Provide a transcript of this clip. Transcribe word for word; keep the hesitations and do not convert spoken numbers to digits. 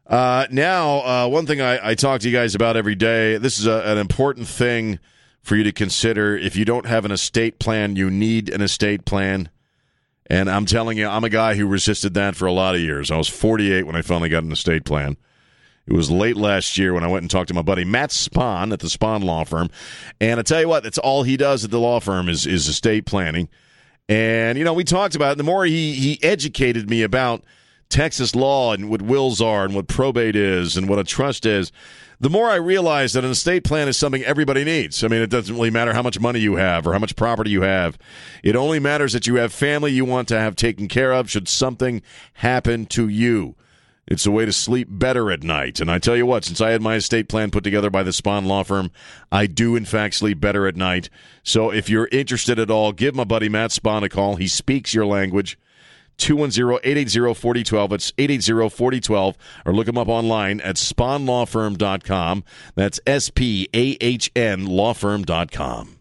Uh, now, uh, one thing I, I talk to you guys about every day, this is a, an important thing for you to consider. If you don't have an estate plan, you need an estate plan. And I'm telling you, I'm a guy who resisted that for a lot of years. I was forty-eight when I finally got an estate plan. It was late last year when I went and talked to my buddy Matt Spahn at the Spahn Law Firm. And I tell you what, that's all he does at the law firm is, is estate planning. And, you know, we talked about it. The more he, he educated me about Texas law and what wills are and what probate is and what a trust is, the more I realize that an estate plan is something everybody needs. I mean, it doesn't really matter how much money you have or how much property you have. It only matters that you have family you want to have taken care of should something happen to you. It's a way to sleep better at night. And I tell you what, since I had my estate plan put together by the Spahn Law Firm, I do, in fact, sleep better at night. So if you're interested at all, give my buddy Matt Spahn a call. He speaks your language. two one zero, eight eight zero, four zero one two. It's eight eight zero, four zero one two. Or look him up online at spahn law firm dot com. That's S P A H N law firm dot com.